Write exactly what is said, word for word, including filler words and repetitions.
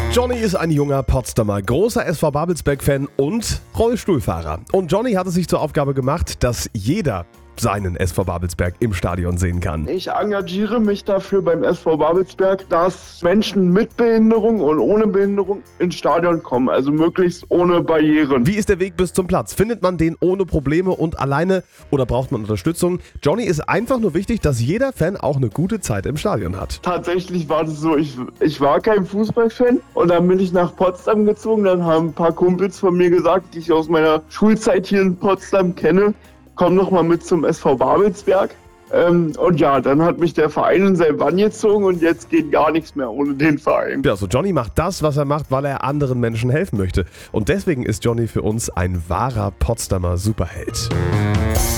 Johnny ist ein junger Potsdamer, großer S V Babelsberg-Fan und Rollstuhlfahrer. Und Johnny hat es sich zur Aufgabe gemacht, dass jeder seinen S V Babelsberg im Stadion sehen kann. Ich engagiere mich dafür beim S V Babelsberg, dass Menschen mit Behinderung und ohne Behinderung ins Stadion kommen, also möglichst ohne Barrieren. Wie ist der Weg bis zum Platz? Findet man den ohne Probleme und alleine oder braucht man Unterstützung? Johnny ist einfach nur wichtig, dass jeder Fan auch eine gute Zeit im Stadion hat. Tatsächlich war das so, ich, ich war kein Fußballfan und dann bin ich nach Potsdam gezogen. Dann haben ein paar Kumpels von mir gesagt, die ich aus meiner Schulzeit hier in Potsdam kenne, komm noch mal mit zum S V Babelsberg. Ähm, und ja, dann hat mich der Verein in sein Bann gezogen und jetzt geht gar nichts mehr ohne den Verein. Ja, so Johnny macht das, was er macht, weil er anderen Menschen helfen möchte. Und deswegen ist Johnny für uns ein wahrer Potsdamer Superheld.